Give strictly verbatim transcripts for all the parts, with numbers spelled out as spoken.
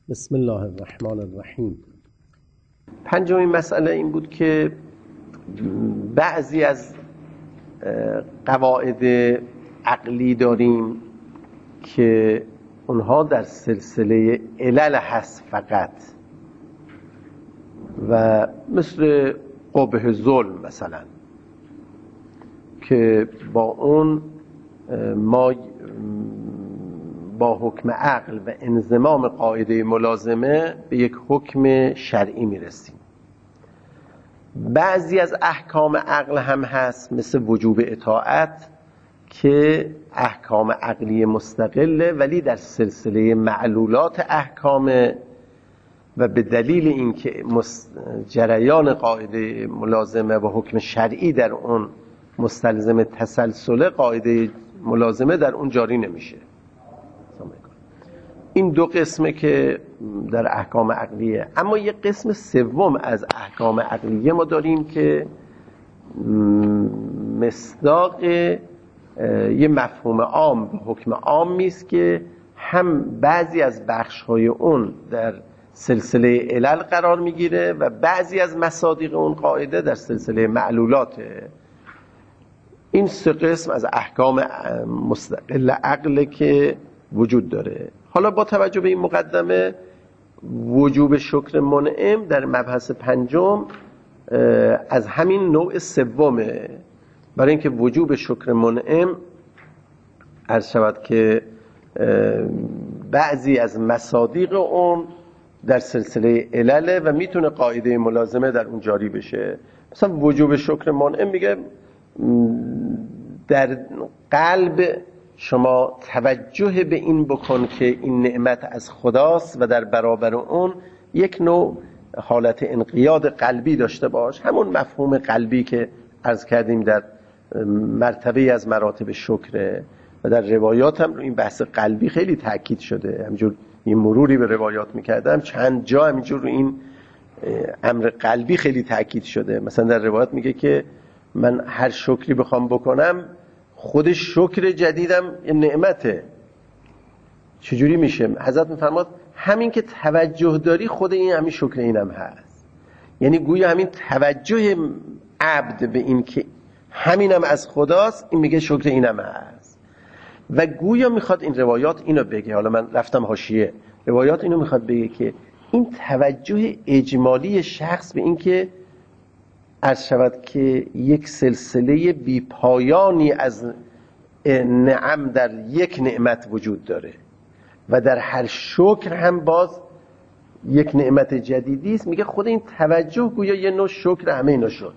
بسم الله الرحمن الرحیم. پنجمین مسئله این بود که بعضی از قواعد عقلی داریم که اونها در سلسله علل هست فقط، و مثل قبح ظلم مثلا که با اون ما با حکم عقل و انضمام قاعده ملازمه به یک حکم شرعی میرسیم. بعضی از احکام عقل هم هست مثل وجوب اطاعت که احکام عقلی مستقله ولی در سلسله معلولات احکام، و به دلیل اینکه جریان قاعده ملازمه و حکم شرعی در اون مستلزم تسلسل، قاعده ملازمه در اون جاری نمیشه. این دو قسمه که در احکام عقلیه. اما یک قسم سوم از احکام عقلیه ما داریم که مصداق یه مفهوم عام به حکم عامی است که هم بعضی از بخش‌های اون در سلسله علل قرار میگیره و بعضی از مصادیق اون قاعده در سلسله معلولاته. این سه قسم از احکام مستقل عقل که وجود داره. حالا با توجه به این مقدمه، وجوب شکر منعم در مبحث پنجم از همین نوع سومه، برای اینکه وجوب شکر منعم عرض شود که بعضی از مصادیق اون در سلسله علله و میتونه قاعده ملازمه در اون جاری بشه. مثلا وجوب شکر منعم میگه در قلب شما توجه به این بکن که این نعمت از خداست و در برابر اون یک نوع حالت انقیاد قلبی داشته باش. همون مفهوم قلبی که عرض کردیم در مرتبه از مراتب شکره و در روایات هم این بحث قلبی خیلی تاکید شده. همینجور این مروری به روایات میکردم، چند جا همینجور رو این امر قلبی خیلی تاکید شده. مثلا در روایات میگه که من هر شکری بخوام بکنم، خود شکر جدیدم یه نعمته. چجوری میشه؟ حضرت میفرماد همین که توجه داری خود این همین شکر اینم هست. یعنی گویا همین توجه عبد به این که همینم از خداست، این میگه شکر اینم هست. و گویا میخواد این روایات اینو بگه، حالا من رفتم حاشیه، روایات اینو میخواد بگه که این توجه اجمالی شخص به این که عرض شود که یک سلسله بی پایانی از نعم در یک نعمت وجود داره و در هر شکر هم باز یک نعمت جدیدی است. میگه خود این توجه گویا یه نوع شکر همه اینا شد.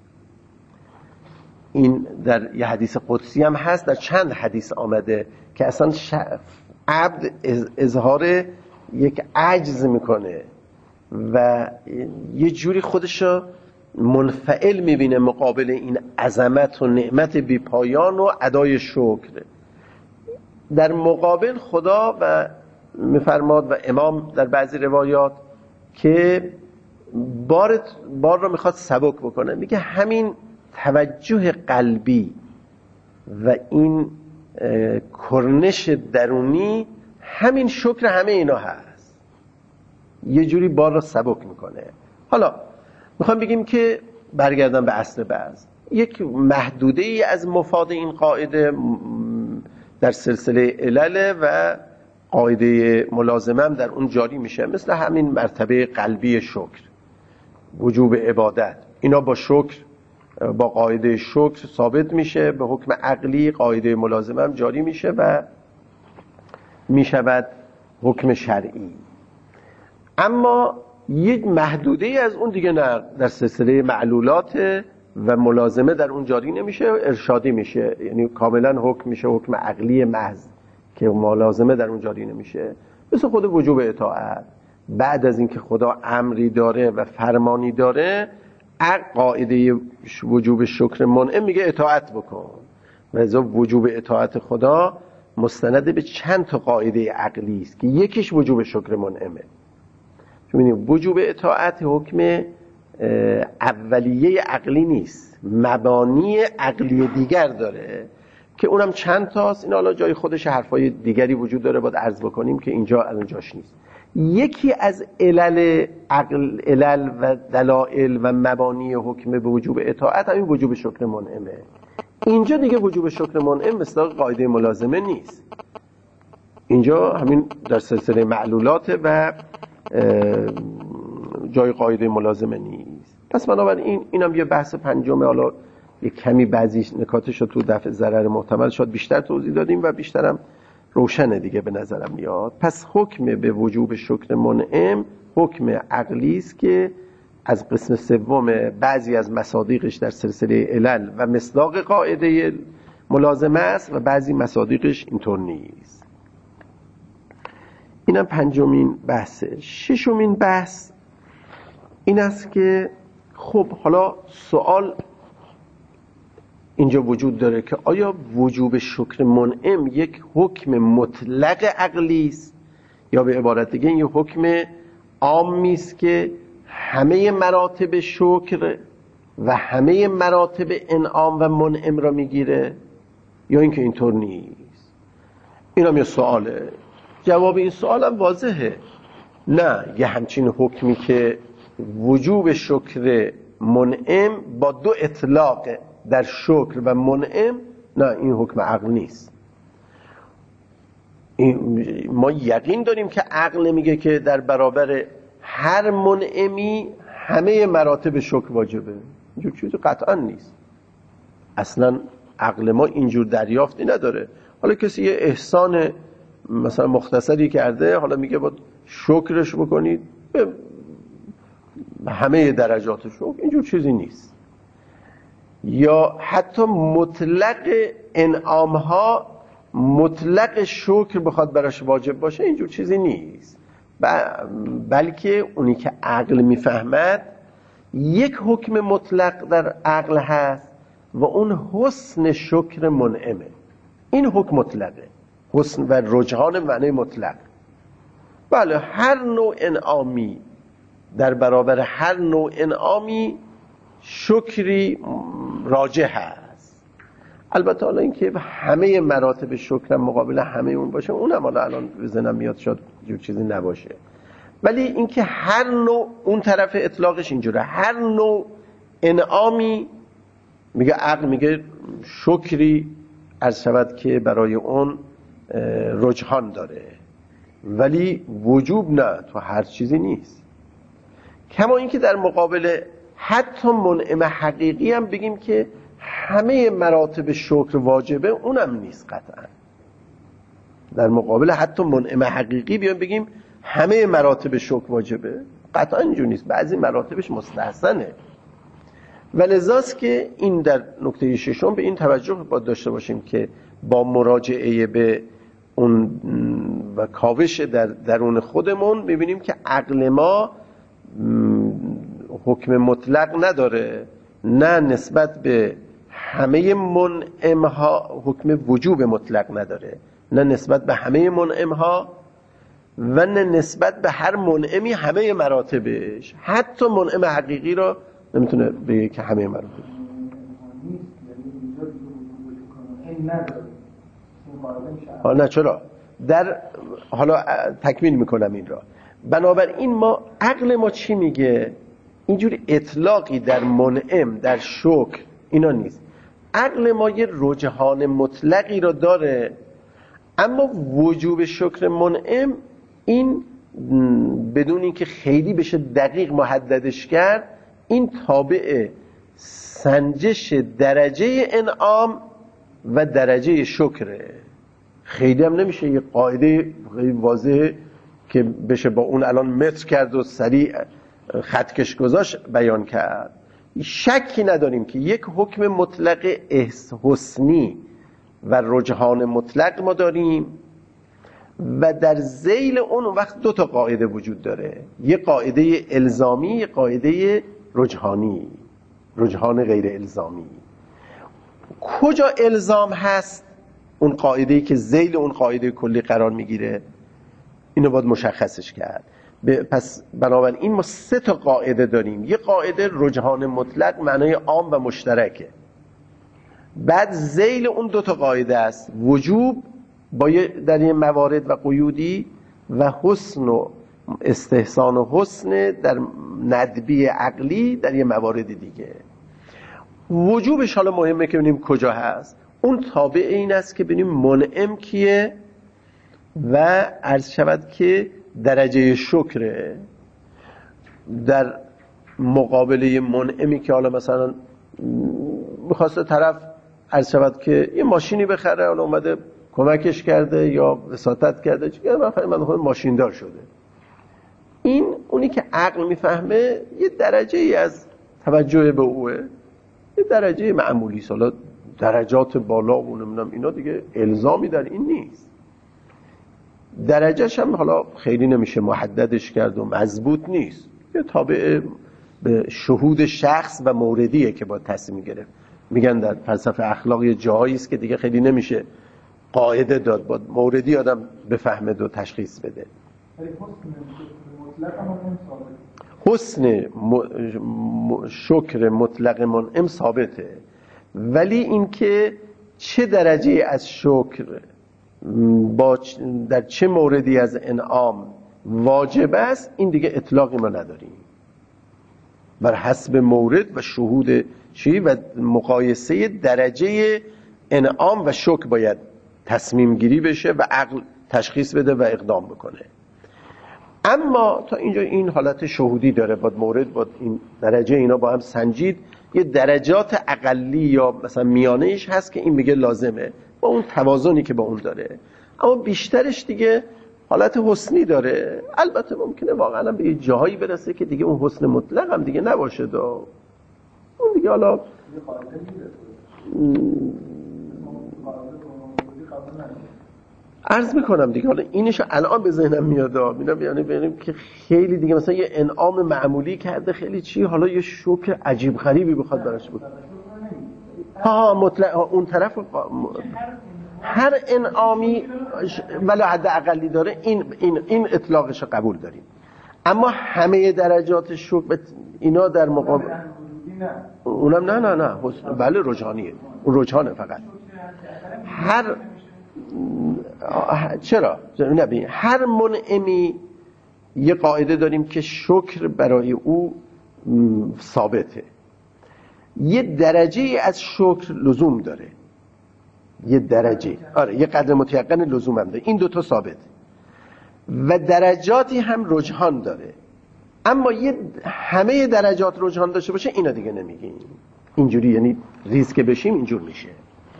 این در یه حدیث قدسی هم هست، در چند حدیث آمده که اصلا عبد اظهار یک عجز میکنه و یه جوری خودشو منفعل میبینه مقابل این عظمت و نعمت بی پایان و ادای شکر. در مقابل خدا و میفرماد و امام در بعضی روایات که بار بار رو میخواد سبک بکنه، میگه همین توجه قلبی و این کرنش درونی همین شکر همه اینا هست، یه جوری بار رو سبک میکنه. حالا میخوام بگیم که برگردم به اصل بحث، یک محدوده ای از مفاد این قاعده در سلسله علل و قاعده ملازمه هم در اون جاری میشه، مثل همین مرتبه قلبی شکر، وجوب عبادت، اینا با شکر با قاعده شکر ثابت میشه، به حکم عقلی قاعده ملازمه هم جاری میشه و میشود حکم شرعی. اما یک محدوده ای از اون دیگه نه، در سلسله معلولات و ملازمه در اون جاری نمیشه، ارشادی میشه، یعنی کاملا حکم میشه حکم عقلی محض که ملازمه در اون جاری نمیشه. مثل خود وجوب اطاعت، بعد از اینکه خدا امری داره و فرمانی داره، قاعده وجوب شکر منعم میگه اطاعت بکن، و ازا وجوب اطاعت خدا مستند به چند تا قاعده عقلی است که یکیش وجوب شکر منعمه. چون وجوب اطاعت حکم اولیه عقلی نیست، مبانی عقلی دیگر داره که اونم چند تاست. این حالا جای خودش حرفای دیگری وجود داره باید عرض بکنیم که اینجا الان جاش نیست. یکی از علل عقل علل و دلائل و مبانی حکم به وجوب اطاعت همین وجوب شکر منعمه. اینجا دیگه وجوب شکر منعم مثل قاعده ملازمه نیست، اینجا همین در سلسله معلولات و جای قاعده ملازمه نیست. پس بنابراین اینم یه بحث پنجمه. حالا یه کمی بعضی نکاتش رو تو دفع ضرر محتمل شاید بیشتر توضیح دادیم و بیشترم روشنه دیگه به نظرم میاد. پس حکم به وجوب شکر منعم حکم عقلی است که از قسم سوم بعضی از مصادیقش در سلسله علل و مصداق قاعده ملازمه است و بعضی مصادیقش اینطور نیست. اینم پنجمین بحثه. ششمین بحث این است که خب حالا سوال اینجا وجود داره که آیا وجوب شکر منعم یک حکم مطلق عقلی است یا به عبارت دیگه این یک حکم عامی است که همه مراتب شکر و همه مراتب انعام و منعم را میگیره، یا اینکه اینطور نیست؟ اینم یه سواله. جواب این سوال هم واضحه، نه، یه همچین حکمی که وجوب شکر منعم با دو اطلاق در شکر و منعم، نه، این حکم عقل نیست. این ما یقین داریم که عقل میگه که در برابر هر منعمی همه مراتب شکر واجبه. اینجور چیزی قطعا نیست، اصلا عقل ما اینجور دریافتی نداره. حالا کسی یه احسان مثلا مختصری کرده، حالا میگه باید شکرش بکنید به همه درجات شکر، اینجور چیزی نیست. یا حتی مطلق انعام ها مطلق شکر بخواد براش واجب باشه، اینجور چیزی نیست. بلکه اونی که عقل میفهمد یک حکم مطلق در عقل هست و اون حسن شکر منعمه. این حکم مطلقه، حسن و رجحان معنی مطلق. بله، هر نوع انعامی در برابر هر نوع انعامی شکری راجح هست. البته حالا اینکه همه مراتب شکر مقابل همه اون باشه، اونم حالا الان به ذهنم میاد شاید جور چیزی نباشه. ولی اینکه هر نوع، اون طرف اطلاقش اینجوره، هر نوع انعامی میگه عقل میگه شکری عرض شود که برای اون رجحان داره، ولی وجوب نه، تو هر چیزی نیست. کما اینکه در مقابل حتی منعم حقیقی هم بگیم که همه مراتب شکر واجبه، اونم نیست قطعا. در مقابل حتی منعم حقیقی بیان بگیم همه مراتب شکر واجبه، قطعا اینجور نیست، بعضی مراتبش مستحسنه. و لذاست که این در نکته ششم به این توجه باید داشته باشیم که با مراجعه به اون و کاوش در درون خودمون ببینیم که عقل ما حکم مطلق نداره، نه نسبت به همه منعمها حکم وجوب مطلق نداره، نه نسبت به همه منعمها و نه نسبت به هر منعمی همه مراتبش. حتی منعم حقیقی را نمیتونه بگه که همه مراتبش. حالا نه، چرا؟ در حالا تکمیل میکنم این را. بنابراین ما عقل ما چی میگه؟ اینجوری اطلاقی در منعم، در شکر اینا نیست. عقل ما یه رجحان مطلقی رو داره، اما وجوب شکر منعم این بدون اینکه خیلی بشه دقیق محددش کرد، این تابع سنجش درجه انعام و درجه شکره. خیلی هم نمیشه یه قاعده خیلی واضحه که بشه با اون الان متر کرد و سریع خطکش گذاشت بیان کرد. شکی نداریم که یک حکم مطلق حسنی و رجحان مطلق ما داریم و در ذیل اون وقت دو تا قاعده وجود داره، یه قاعده الزامی، یه قاعده رجحانی، رجحان غیر الزامی. کجا الزام هست اون قاعده‌ای که ذیل اون قاعده کلی قرار میگیره؟ اینو باید مشخصش کرد. پس بنابراین ما سه تا قاعده داریم. یه قاعده رجحان مطلق معنای عام و مشترکه، بعد ذیل اون دو تا قاعده است، وجوب با در این موارد و قیودی و حسن و استحسان و حسن در ندبی عقلی در یه موارد دیگه. وجوبش حالا مهمه که ببینیم کجا هست. اون تابع این است که ببینیم منعم کیه و عرض شود که درجه شکره در مقابله منعمی که حالا مثلا میخواسته طرف عرض شود که یه ماشینی بخره، حالا اومده کمکش کرده یا وساطت کرده، چون من فهمیدم من ماشین دار شده. این اونی که عقل میفهمه یه درجه ای از توجه به اوه، یه درجه معمولی، حالا درجات بالا و نمیدونم اینا دیگه الزامی در این نیست. درجهش هم حالا خیلی نمیشه محددش کرد و مضبوط نیست، یه تابع به شهود شخص و موردیه که با تصمیم گرفت. میگن در فلسفه اخلاق یه جایی است که دیگه خیلی نمیشه قاعده داد، با موردی آدم بفهمه و تشخیص بده. حسن م... شکر مطلق منعم ثابته، ولی اینکه چه درجه از شکر با در چه موردی از انعام واجب است، این دیگه اطلاقی ما نداریم. بر حسب مورد و شهود چی و مقایسه درجه انعام و شکر باید تصمیم گیری بشه و عقل تشخیص بده و اقدام بکنه. اما تا اینجا این حالت شهودی داره، با مورد با این درجه اینا با هم سنجید. یه درجات اقلی یا مثلا میانه‌ایش هست که این میگه لازمه با اون توازنی که با اون داره، اما بیشترش دیگه حالت حسنی داره. البته ممکنه واقعا به یه جاهایی برسه که دیگه اون حسن مطلق هم دیگه نباشه دا. اون دیگه حالا عرض میکنم دیگه، حالا اینشو الان به ذهنم میاد، میبینم یعنی ببینیم که خیلی دیگه مثلا یه انعام معمولی کرده خیلی چی، حالا یه شوک عجیب غریبی بخواد براش بود. ها مطلق اون طرف هر انعامی ولی حد اقلی داره، این این این اطلاقش رو قبول داریم. اما همه درجات شوک اینا در مقابل اونم نه نه نه بله رجحانیه، اون رجحانه فقط. هر چرا؟ نبین هر منعمی یه قاعده داریم که شکر برای او ثابته، یه درجه از شکر لزوم داره، یه درجه آره یه قدر متیقن لزوم هم داره، این دوتا ثابته و درجاتی هم رجحان داره. اما یه همه درجات رجحان داشته باشه اینا دیگه نمیگیم اینجوری، یعنی ریز که بشیم اینجور میشه.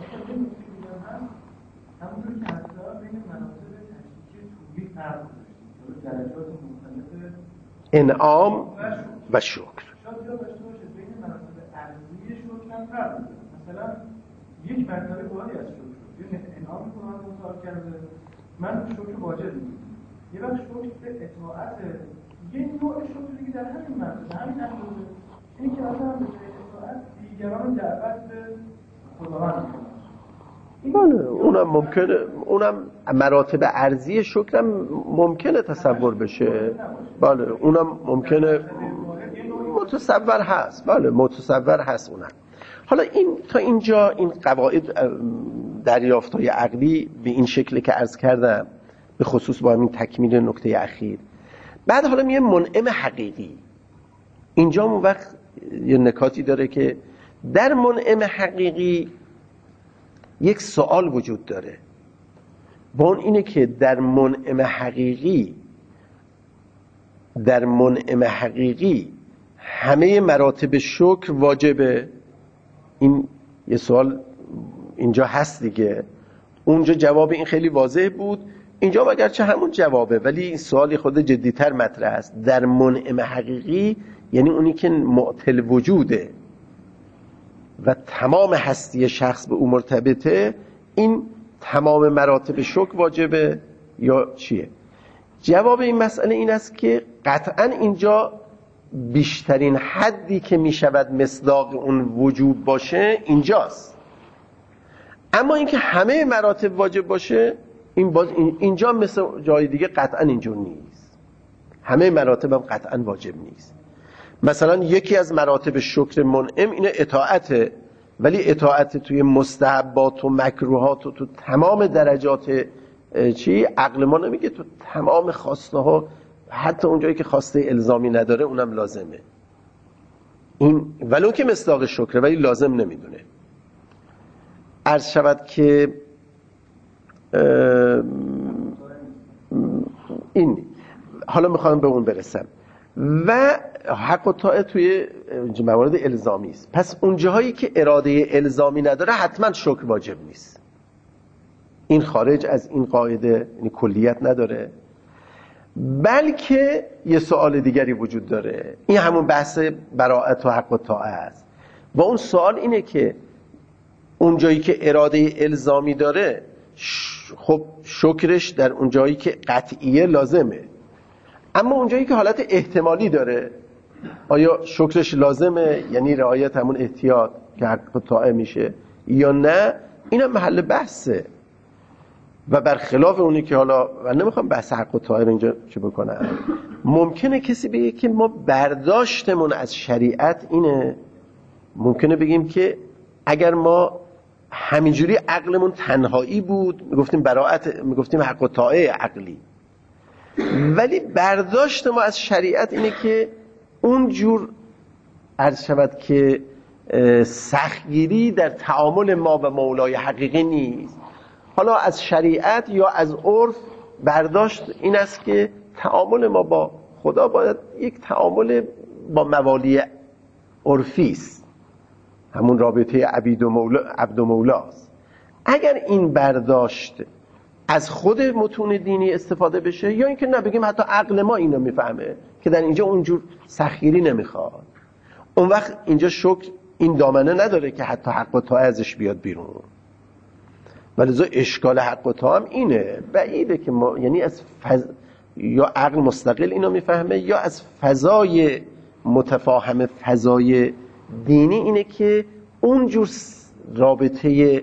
انعام و شکر مثلا یک مرتبه بالایی از شکر، یه انعامی که من مصاحب کرده من شکر واجب می‌کنم، یه وقت شکر به اطاعت یه نوع شکر دیگه در همین مرتبه همین اندازه، این که مثلا به اطاعت دیگران دعوت به خداوند می‌کنه. بله اونم ممکنه، اونم مراتب ارضی شکرم ممکنه تصور بشه. بله اونم ممکنه متصور هست، بله متصور هست اونم. حالا این تا اینجا این قواعد دریافت‌های عقلی به این شکلی که عرض کردم، به خصوص با همین تکمیل نکته اخیر. بعد حالا میگه منعم حقیقی. اینجا اون وقت یه نکاتی داره که در منعم حقیقی یک سوال وجود داره، با اون اینه که در منعم حقیقی در منعم حقیقی همه مراتب شکر واجبه. این یه سوال اینجا هست دیگه. اونجا جواب این خیلی واضح بود، اینجا اگرچه همون جوابه ولی این سوالی خود جدیتر مطرح است. در منعم حقیقی یعنی اونی که معطل وجوده و تمام هستی شخص به او مرتبطه، این تمام مراتب شکر واجبه یا چیه؟ جواب این مسئله این است که قطعا اینجا بیشترین حدی که می شود مصداق اون وجوب باشه اینجاست. اما اینکه همه مراتب واجب باشه این باز اینجا مثل جای دیگه قطعا اینجور نیست. همه مراتب هم قطعا واجب نیست. مثلا یکی از مراتب شکر منعم اینه اطاعته، ولی اطاعت توی مستحبات و مکروهات و تو تمام درجات چی عقل ما نمیگه تو تمام خواسته ها حتی اونجایی که خواسته الزامی نداره اونم لازمه. این ولو که مصداق شکره ولی لازم نمیدونه. عرض شود که این حالا میخوام به اون برسم. و حق و طاعه توی موارد الزامی است. پس اون جاهایی که اراده الزامی نداره حتما شکر واجب نیست. این خارج از این قاعده، یعنی کلیت نداره. بلکه یه سوال دیگری وجود داره، این همون بحث براءت و حق و طاعه است. و اون سوال اینه که اون جایی که اراده الزامی داره خب شکرش در اون جایی که قطعیه لازمه، اما اون جایی که حالت احتمالی داره آیا شکرش لازمه، یعنی رعایت همون احتیاط که حق و طاعه میشه یا نه، اینم محل بحثه. و برخلاف اونی که حالا من نمیخوام بحث حق و طاعه اینجا چه بکنم، ممکنه کسی بگه که ما برداشتمون از شریعت اینه، ممکنه بگیم که اگر ما همینجوری عقلمون تنهایی بود میگفتیم براءت، میگفتیم حق و طاعه عقلی، ولی برداشت ما از شریعت اینه که اونجور عرض شود که سختگیری در تعامل ما و مولای حقیقی نیست. حالا از شریعت یا از عرف برداشت این است که تعامل ما با خدا باید یک تعامل با موالی عرفی است، همون رابطه عبید و مولا، عبد و مولاست. اگر این برداشت از خود متون دینی استفاده بشه، یا اینکه نه بگیم حتی عقل ما اینو میفهمه که در اینجا اونجور سختگیری نمیخواد، اون وقت اینجا شکر این دامنه نداره که حتی حق و طاعه ازش بیاد بیرون. ولذا اشکال حق و طاعه هم اینه، بعیده که ما یعنی از فض... یا عقل مستقل اینو میفهمه یا از فضای متفاهم فضای دینی اینه که اونجور رابطه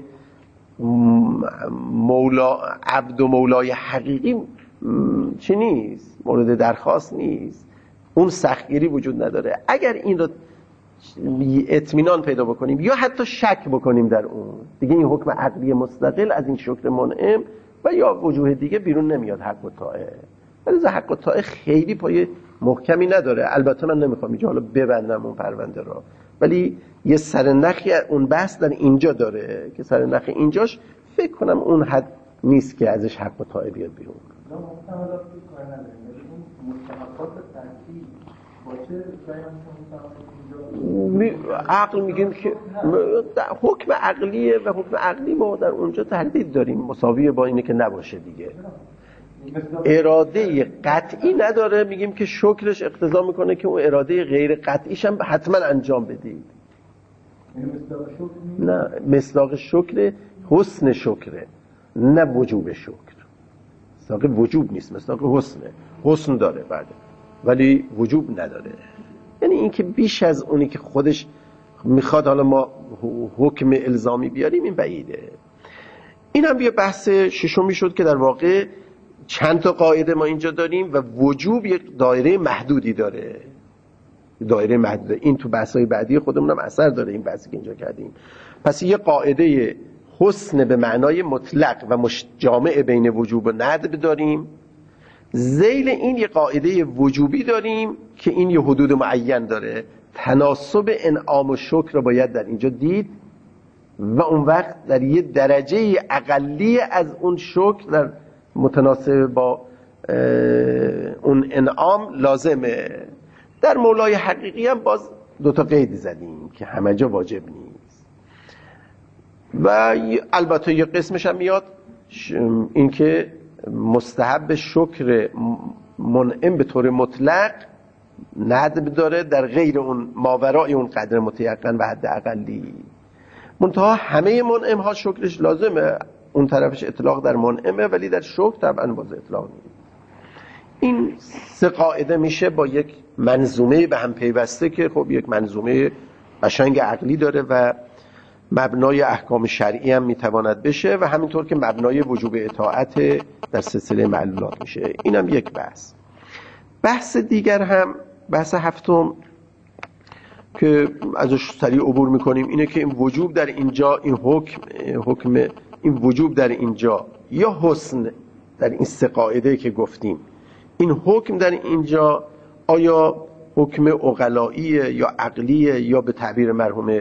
مولا عبد و مولای حقیقی چی نیست، مورد درخواست نیست، اون سختگیری وجود نداره. اگر این رو اطمینان پیدا بکنیم یا حتی شک بکنیم در اون، دیگه این حکم عقلی مستقل از این شکر منعم و یا وجوه دیگه بیرون نمیاد حق و طاعه. ولی حق و طاعه خیلی پای محکمی نداره. البته من نمیخوام اینجا حالا ببندم اون پرونده را، ولی یه سرنخی اون بحث در اینجا داره که سرنخ اینجاش فکر کنم اون حد نیست که ازش حق و طاعه بیاد بیرون. عقل میگیم که حکم عقلیه و حکم عقلی ما در اونجا تردید داریم، مساویه با اینه که نباشه دیگه. اراده قطعی نداره، میگیم که شکرش اقتضا میکنه که اون اراده غیر قطعیش هم حتما انجام بدید. نه، مصداق شکر حسن شکره، نه وجوب شکر. مصداق وجوب نیست، مصداق حسنه، حسن داره بعد ولی وجوب نداره. یعنی این که بیش از اونی که خودش میخواد حالا ما حکم الزامی بیاریم این بعیده. این هم یه بحث ششمی شد که در واقع چند تا قاعده ما اینجا داریم و وجوب یک دایره محدودی داره، دایره محدوده. این تو بحث‌های بعدی خودمون هم اثر داره این بحثی که اینجا کردیم. پس یه قاعده حسن به معنای مطلق و جامع بین وجوب و ندب داریم، ذیل این یه قاعده وجوبی داریم که این یه حدود معین داره. تناسب انعام و شکر رو باید در اینجا دید و اون وقت در یه درجه اقلی از اون شکر در متناسب با اون انعام لازمه. در مولای حقیقی هم باز دوتا قید زدیم که همه جا واجب نیست. و البته یه قسمش هم میاد این که مستحب شکر منعم به طور مطلق ندب داره در غیر اون ماورای اون قدر متیقن و حد اقلی. منتها همه منعم ها شکرش لازمه، اون طرفش اطلاق در منعمه ولی در شکر طبعا باز اطلاق نیست. این سه قاعده میشه با یک منظومه به هم پیوسته که خب یک منظومه قشنگ عقلی داره و مبنای احکام شرعی هم میتواند بشه و همینطور که مبنای وجوب اطاعت در سلسله معلولات میشه. این هم یک بحث. بحث دیگر هم بحث هفتم که ازش سریع عبور میکنیم اینه که این وجوب در اینجا، این حکم حکم این وجوب در اینجا یا حسن در این سه قاعده که گفتیم این حکم در اینجا آیا حکم عقلائیه یا عقلیه یا به تعبیر مرحوم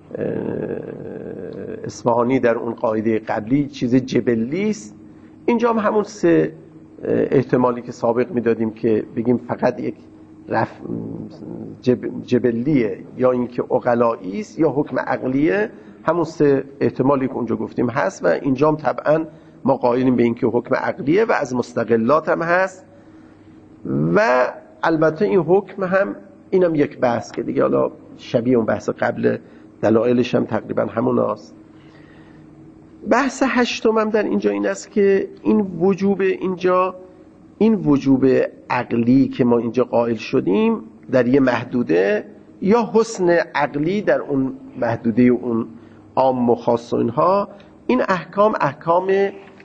اصفهانی در اون قاعده قبلی چیز جبلی است؟ اینجا هم همون سه احتمالی که سابق میدادیم که بگیم فقط یک رف جب... جبلیه یا اینکه عقلایی است یا حکم عقلیه، همون سه احتمالی که اونجا گفتیم هست و اینجا هم طبعا ما قائلیم به اینکه حکم عقلیه و از مستقلات هم هست. و البته این حکم هم اینم یک بحث که دیگه حالا شبیه اون بحث قبل، دلایلش هم تقریبا همون هست. بحث هشتم هم در اینجا این است که این وجوب اینجا، این وجوب عقلی که ما اینجا قائل شدیم در یه محدوده یا حسن عقلی در اون محدوده اون عام و خاص و اینها، این احکام احکام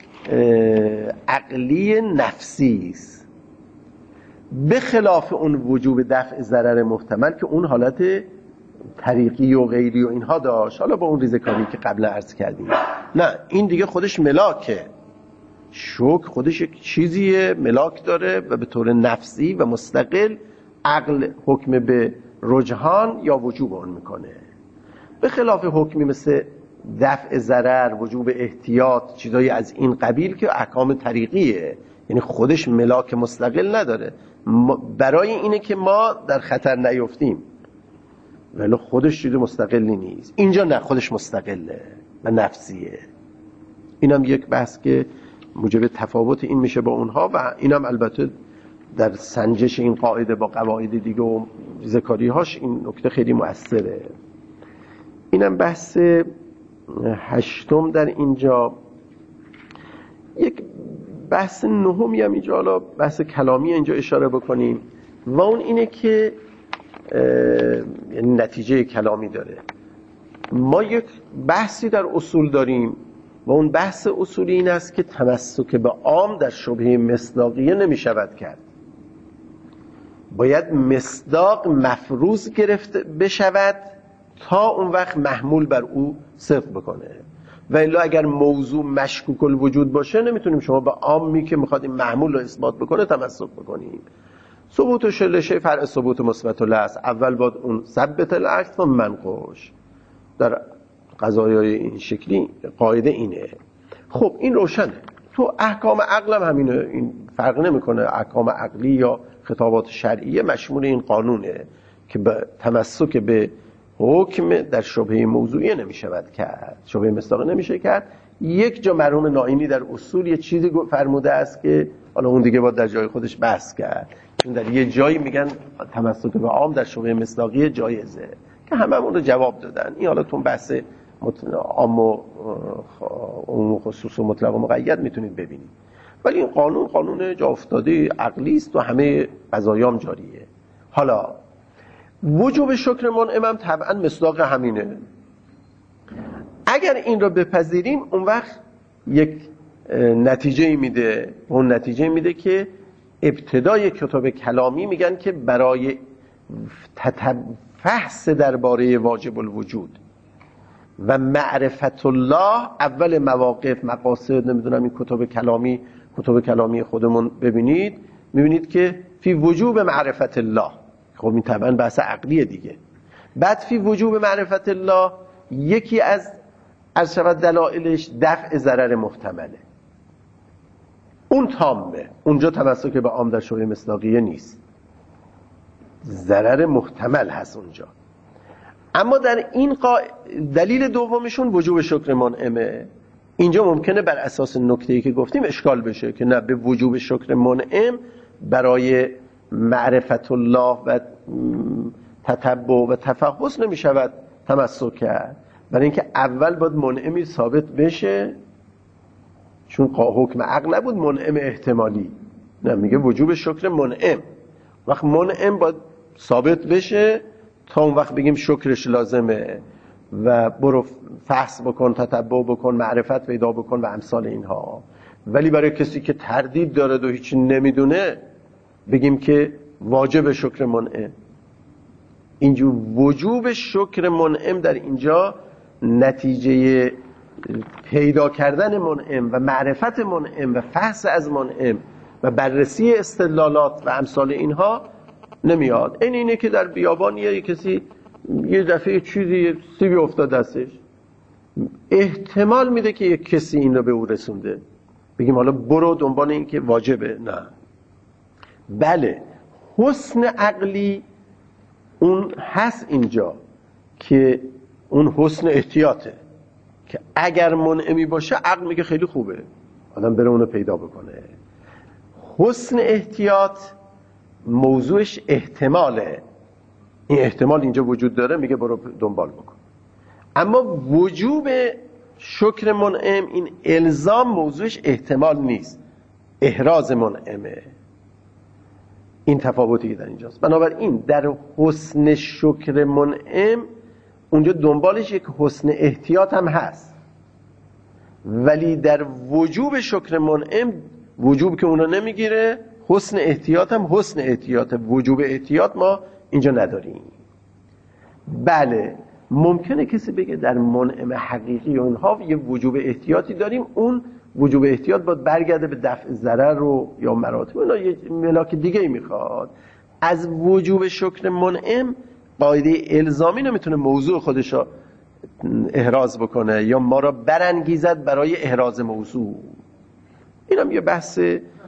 عقلی نفسی است، به خلاف اون وجوب دفع ضرر محتمل که اون حالت طریقی و غیری و اینها داشت، حالا با اون ریزکاری که قبلا عرض کردیم. نه، این دیگه خودش ملاکه، شوک خودش یک چیزیه، ملاک داره و به طور نفسی و مستقل عقل حکم به رجحان یا وجوب اون میکنه، به خلاف حکمی مثل دفع ضرر، وجوب احتیاط، چیزایی از این قبیل که احکام طریقیه، یعنی خودش ملاک مستقل نداره، برای اینه که ما در خطر نیفتیم، ولی خودش چیز مستقلی نیست. اینجا نه، خودش مستقله و نفسیه. اینم یک بحث که موجب تفاوت این میشه با اونها و اینم البته در سنجش این قاعده با قواعد دیگه و ذکاری هاش این نکته خیلی مؤثره. اینم بحث هشتم در اینجا. یک بحث نهمی هم اینجا، حالا بحث کلامی اینجا اشاره بکنیم و اون اینه که یعنی نتیجه کلامی داره. ما یک بحثی در اصول داریم و اون بحث اصولی این است که تمسک به عام در شبهه مصداقیه نمی شود کرد، باید مصداق مفروض گرفته بشود تا اون وقت محمول بر او صدق بکنه، و الا اگر موضوع مشکوک الوجود باشه نمیتونیم شما به عامی که میخواد این محمول رو اثبات بکنه تمسک بکنیم. ثبوت شلشه فرع ثبوت مثبت الاصل، اول باید اون ثبت العکس و منقوش، در قضایای این شکلی قاعده اینه. خب این روشنه، تو احکام عقل هم همینه، این فرق نمیکنه، احکام عقلی یا خطابات شرعیه مشمول این قانونه که به تمسک به حکم در شبهه موضوعی نمیشود کرد، شبهه مصداقی نمیشه کرد. یک جا مرحوم ناینی در اصول یه چیزی فرموده است که حالا اون دیگه باید در جای خودش بحث کرد، چون در یه جایی میگن تمسک به عام در شبهه مصداقی جایزه که همه همون رو جواب دادن. این حالا تو بحث عام و عموم خصوص و مطلق و مقید میتونید ببینید، ولی این قانون قانون جا افتاده عقلی است و همه قضایام جاریه. حالا وجوب شکر منعم هم طبعا مصداق همینه. اگر این رو بپذیریم اون وقت یک نتیجه میده، اون نتیجه میده که ابتدای کتاب کلامی میگن که برای فحص درباره واجب الوجود و معرفت الله اول مواقف مقاصد، نمیدونم این کتاب کلامی کتاب کلامی خودمون ببینید میبینید که فی وجوب معرفت الله، خب این طبعا بحث عقلیه دیگه. بعد فی وجوب معرفت الله یکی از از شود دلایلش دفع ضرر محتمله، اون تامه، اونجا تمسک به عام در شبهه مصداقیه نیست، ضرر محتمل هست اونجا. اما در این قا... دلیل دومشون وجوب شکر منعمه. اینجا ممکنه بر اساس نکته‌ای که گفتیم اشکال بشه که نه، به وجوب شکر منعم برای معرفت الله و تتبع و تفحص نمی شود تمسک کرد، برای اینکه اول باید منعمی ثابت بشه، چون حکم عقل نبود منعم احتمالی، نه میگه وجوب شکر منعم. وقت منعم باید ثابت بشه تا اون وقت بگیم شکرش لازمه و برو فحص بکن، تتبع بکن، معرفت پیدا بکن و امثال اینها. ولی برای کسی که تردید داره و هیچی نمیدونه بگیم که واجب شکر منعم. اینجور وجوب شکر منعم در اینجا نتیجه پیدا کردن منعم و معرفت منعم و فحص از منعم و بررسی استدلالات و امثال اینها نمیاد. این اینه که در بیابان یه کسی یه دفعه چیزی سیبی افتاد دستش، احتمال میده که یک کسی این رو به او رسونده، بگیم حالا برو دنبال این که واجبه. نه، بله حسن عقلی اون هست اینجا که اون حسن احتیاطه که اگر منعمی باشه عقل میگه خیلی خوبه آدم بره اونو پیدا بکنه. حسن احتیاط موضوعش احتماله، این احتمال اینجا وجود داره میگه برو دنبال بکن. اما وجوب شکر منعم این الزام موضوعش احتمال نیست، احراز منعمه. این تفاوتی که در اینجاست. بنابراین در حسن شکر منعم اونجا دنبالش یک حسن احتیاط هم هست، ولی در وجوب شکر منعم وجوب که اونو نمیگیره، حسن احتیاط هم حسن احتیاط، وجوب احتیاط ما اینجا نداریم. بله ممکنه کسی بگه در منعم حقیقی اونها یه وجوب احتیاطی داریم، اون وجوب احتیاط باید برگرده به دفع ضرر رو یا مراتب، اونا یه ملاک دیگه ای میخواد. از وجوب شکر منعم قاعده الزامی نمیتونه موضوع خودش رو احراز بکنه یا ما را برانگیزد برای احراز موضوع. اینم یه بحث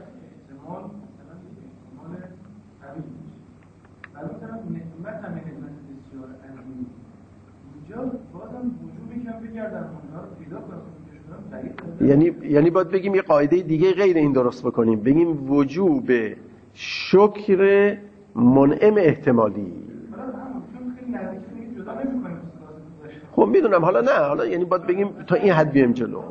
یعنی یعنی باید بگیم یه قاعده دیگه غیر این درست بکنیم، بگیم وجوب شکر منعم احتمالی. خب میدونم، حالا نه، حالا یعنی باید بگیم تا این حد بیایم جلو.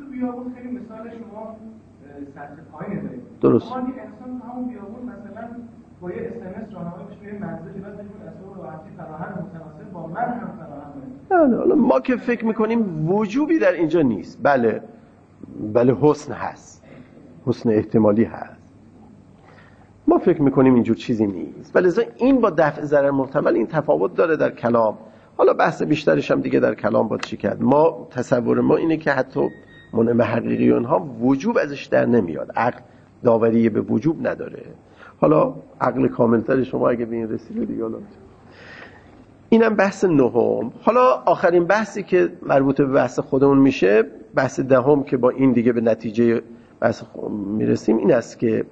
درست. انسان همون بیابون مثلا با یه اس ام اس راهنمایی بشه به منزلی بعد بگیم اصلا راحتی فراهم متناسب با من هم فراهم. نه حالا ما که فکر میکنیم وجوبی در اینجا نیست. بله بله حسن هست، حسن احتمالی هست، ما فکر میکنیم اینجور چیزی نیست. ولی این با دفع ضرر محتمل این تفاوت داره در کلام. حالا بحث بیشترش هم دیگه در کلام باید چی کرد. ما تصور ما اینه که حتی منعم حقیقی اونها وجوب ازش در نمیاد، عقل داوری به وجوب نداره. حالا عقل کاملتر شما اگه به این رسیده دیگه. حالا اینم بحث نهم. حالا آخرین بحثی که مربوط به بحث خودمون میشه، بحث دهم که با این دیگه به نتیجه بحث میرسیم، این است که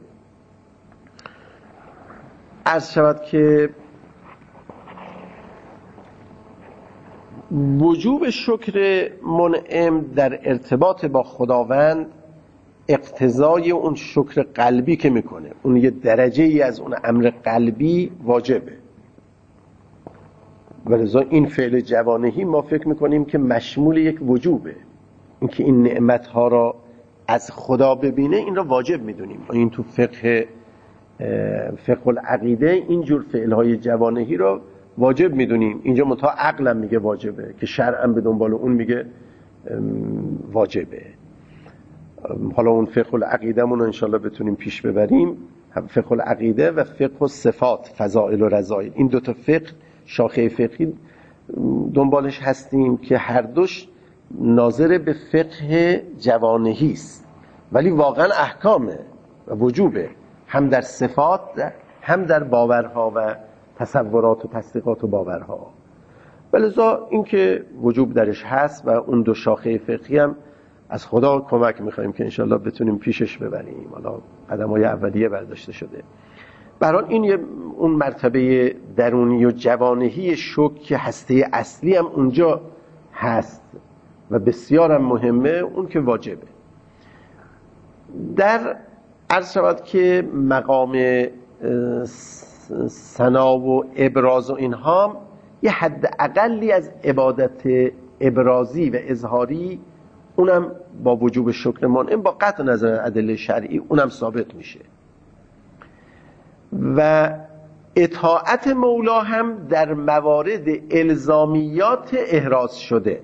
عرض شود که وجوب شکر منعم در ارتباط با خداوند اقتضای اون شکر قلبی که میکنه، اون یه درجه ای از اون امر قلبی واجبه. ولذا این فعل جوانهی ما فکر میکنیم که مشمول یک وجوبه، اینکه این نعمتها را از خدا ببینه این را واجب میدونیم. این تو فقه فقه العقیده اینجور فعلهای جوانهی را واجب میدونیم. اینجا متا عقلم میگه واجبه که شرعا به دنبال اون میگه واجبه. حالا اون فقه العقیده مون رو انشالله بتونیم پیش ببریم، فقه العقیده و فقه الصفات، فضائل و رذائل، این دوتا فقه شاخه فقهی دنبالش هستیم که هر دوش ناظر به فقه جوانهی است، ولی واقعا احکامه و وجوبه، هم در صفات هم در باورها و تصورات و تصدیقات و باورها. ولذا این که وجوب درش هست و اون دو شاخه فقهی هم از خدا کمک میخواییم که انشالله بتونیم پیشش ببریم. حالا قدم‌های اولیه برداشته شده. برحال این یه اون مرتبه درونی و جوانهی شک که هسته اصلی هم اونجا هست و بسیار هم مهمه، اون که واجبه. در عرض شود که مقام ثنا و ابراز و اینها یه حد اقلی از عبادت ابرازی و اظهاری اونم با وجوب شکر منعم با قطع نظر ادله شرعی اونم ثابت میشه. و اطاعت مولا هم در موارد الزامیات احراز شده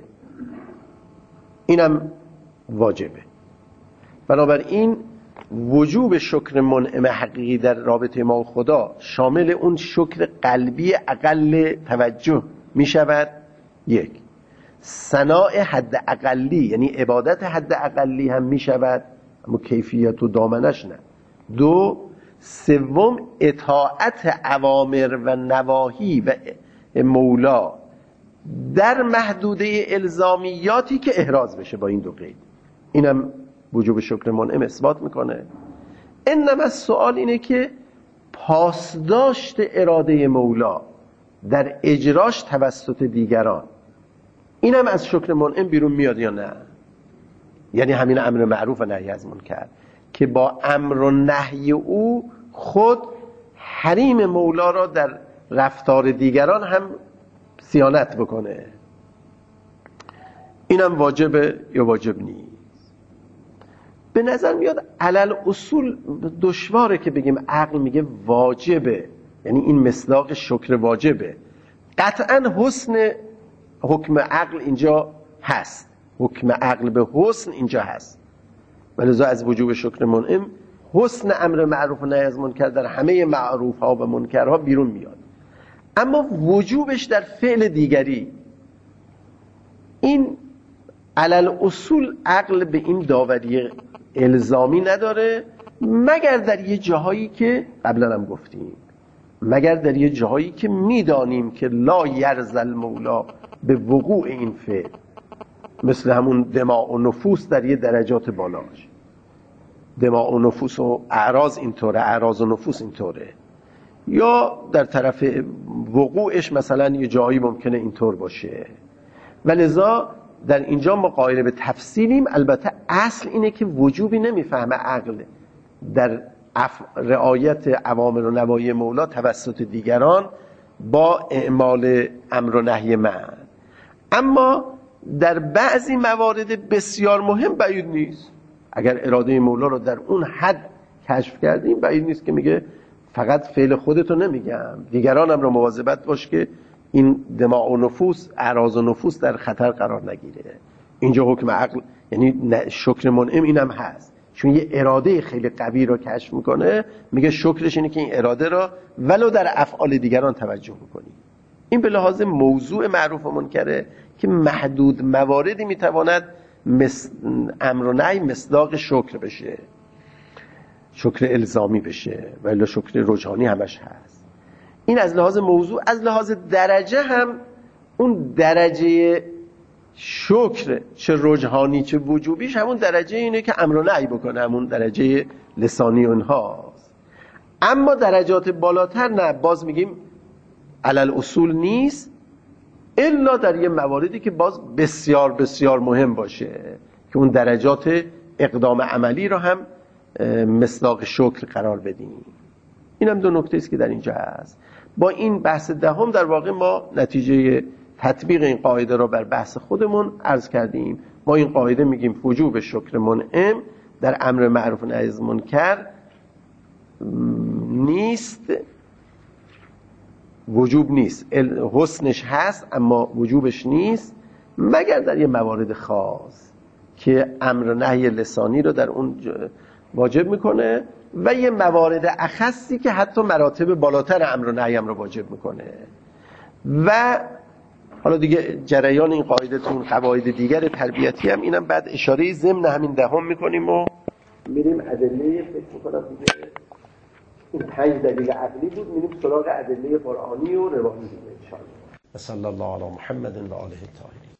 اینم واجبه. بنابراین وجوب شکر منعم حقیقی در رابطه ما و خدا شامل اون شکر قلبی اقل توجه می شود. یک، ثناء حد اقلی یعنی عبادت حد اقلی هم می شود، اما کیفیت و دامنش نه. دو، سوم اطاعت اوامر و نواهی و مولا در محدوده الزامیاتی که احراز بشه با این دو قید. اینم وجوب شکر منعم اثبات میکنه. انما السؤال اینه که پاسداشت اراده مولا در اجراش توسط دیگران، اینم از شکر منعم بیرون میاد یا نه؟ یعنی همین امر معروف و نهی از منکر که با امر و نهی او خود حریم مولا را در رفتار دیگران هم صیانت بکنه، اینم واجبه یا واجب نیست؟ به نظر میاد علل اصول دشواره که بگیم عقل میگه واجبه، یعنی این مصداق شکر واجبه. قطعا حسن حکم عقل اینجا هست، حکم عقل به حسن اینجا هست، ولذا از وجوب شکر منعم حسن امر معروف و نهی از منکر در همه معروف ها و منکرها بیرون میاد. اما وجوبش در فعل دیگری، این علل اصول عقل به این داوری الزامی نداره، مگر در یه جاهایی که قبلا هم گفتیم، مگر در یه جاهایی که میدانیم که لا یرضی المولا به وقوع این فعل، مثل همون دماء و نفوس در یه درجات بالاش. دماء و نفوس و اعراض اینطوره، اعراض و نفوس اینطوره، یا در طرف وقوعش مثلا یه جایی ممکنه اینطور باشه. ولذا در اینجا ما قائل به تفصیلیم. البته اصل اینه که وجوبی نمیفهمه عقل در رعایت اوامر و نواهی مولا توسط دیگران با اعمال امر و نهی من. اما در بعضی موارد بسیار مهم بعید نیست، اگر اراده مولا رو در اون حد کشف کردیم بعید نیست که میگه فقط فعل خودتو نمیگم، دیگرانم رو مواظبت باش که این دماء و نفوس، اعراض و نفوس در خطر قرار نگیره. اینجا حکم عقل یعنی شکر منعم اینم هست، چون یه اراده خیلی قوی رو کشف میکنه، میگه شکرش اینه که این اراده را ولو در افعال دیگران توجه بکنی. این به لحاظ موضوع معروف و منکره که محدود مواردی میتواند مس... امر و نهی مصداق شکر بشه، شکر الزامی بشه، ولی شکر رجحانی همش هست. این از لحاظ موضوع. از لحاظ درجه هم اون درجه شکر چه رجحانی چه وجوبیش همون درجه اینه که امر و نهی بکنه، همون درجه لسانی اونهاست. اما درجات بالاتر نه، باز میگیم علل اصول نیست الا در یه مواردی که باز بسیار بسیار مهم باشه که اون درجات اقدام عملی رو هم مصداق شکر قرار بدیم. این هم دو نکته است که در اینجا هست. با این بحث دهم در واقع ما نتیجه تطبیق این قاعده را بر بحث خودمون عرض کردیم. ما این قاعده میگیم وجوب شکر منعم در امر معروف و نهی از منکر نیست، وجوب نیست، حسنش هست اما وجوبش نیست، مگر در یه موارد خاص که امر نهی لسانی رو در اون واجب میکنه و یه موارد اخصی که حتی مراتب بالاتر امر نهی هم رو واجب میکنه. و حالا دیگه جریان این قاعده تو قواعد دیگر تربیتی هم اینم بعد اشاره ضمن همین دهم میکنیم و میریم ادله. فکر میکنم دیگه این پنج دلیل عقلی بود، میریم سراغ ادله قرآنی و روایی دیگه ان شاء الله. صلی الله علی محمد و آله الطاهرین.